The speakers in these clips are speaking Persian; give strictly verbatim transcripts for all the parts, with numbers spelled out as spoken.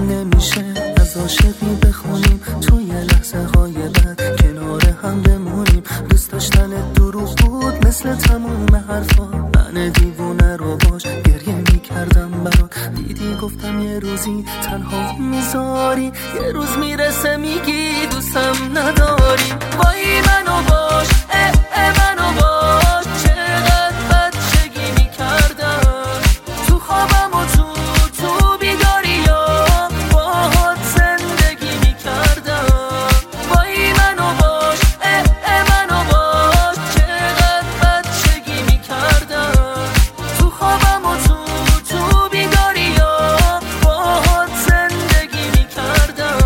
نمیشه از عاشقی بخونیم توی لحظه های بعد کنار هم بمونیم. دوست داشتن دروغ بود مثل تموم حرفا، من دیوونه رو باش گریه میکردم برات. دیدی گفتم یه روزی تنها میذاری، یه روز میرسه میگی دوستم نداری. وای منو باش اه اه منو باش، چقدر بچگی میکردم تو خوابم و تو تو بیداری یا باهات زندگی میکردم. وای منو باش اه اه منو باش، چقدر بچگی میکردم تو خوابم و تو تو بیداری یا باهات زندگی میکردم.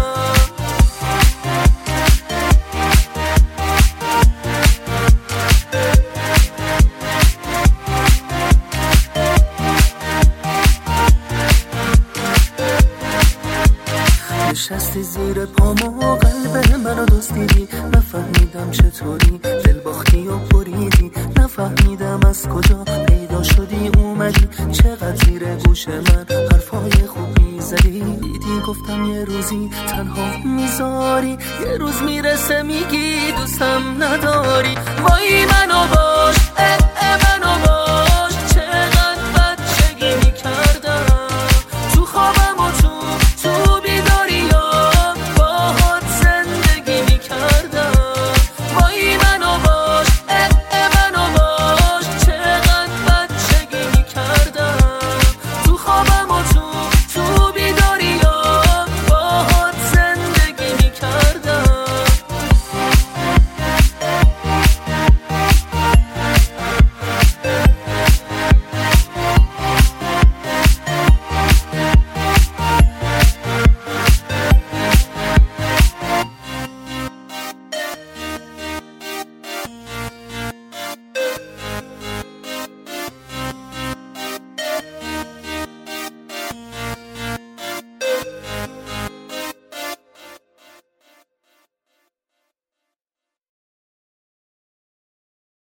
نشستی زیر پامو قلب منو دزدیدی، نفهمیدم چطوری دل باختی و بریدی، نفهمیدم از کجا پیدا شدی اومدی، چقدر زیر گوش من حرفای خوب میزدی. دیدی گفتم یه روزی تنها میذاری، یه روز میرسه میگی دوستم نداری. وای منو باش اه